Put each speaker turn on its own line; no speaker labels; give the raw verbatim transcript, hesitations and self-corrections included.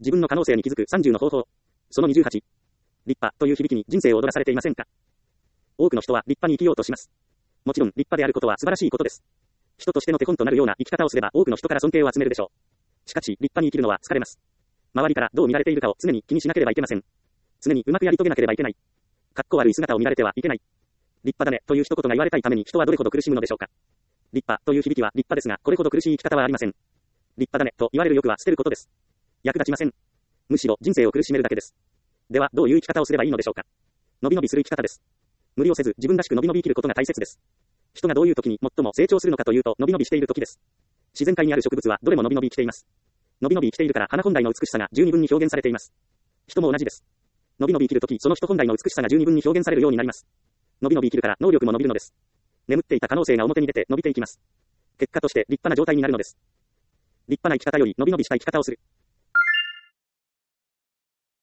自分の可能性に気づくさんじゅうの方法。そのにじゅうはち。立派という響きに人生を踊らされていませんか？多くの人は立派に生きようとします。もちろん立派であることは素晴らしいことです。人としての手本となるような生き方をすれば多くの人から尊敬を集めるでしょう。しかし立派に生きるのは疲れます。周りからどう見られているかを常に気にしなければいけません。常にうまくやり遂げなければいけない。かっこ悪い姿を見られてはいけない。立派だねという一言が言われたいために人はどれほど苦しむのでしょうか。立派という響きは立派ですが、これほど苦しい生き方はありません。立派だねと言われる欲は捨てることです。役立ちません。むしろ人生を苦しめるだけです。ではどういう生き方をすればいいのでしょうか。のびのびする生き方です。無理をせず自分らしくのびのび生きることが大切です。人がどういう時に最も成長するのかというと、のびのびしている時です。自然界にある植物はどれものびのび生きています。のびのび生きているから花本来の美しさが十二分に表現されています。人も同じです。のびのび生きるとき、その人本来の美しさが十二分に表現されるようになります。のびのび生きるから能力も伸びるのです。眠っていた可能性が表に出て伸びていきます。結果として立派な状態になるのです。立派な生き方よりのびのびした生き方をする。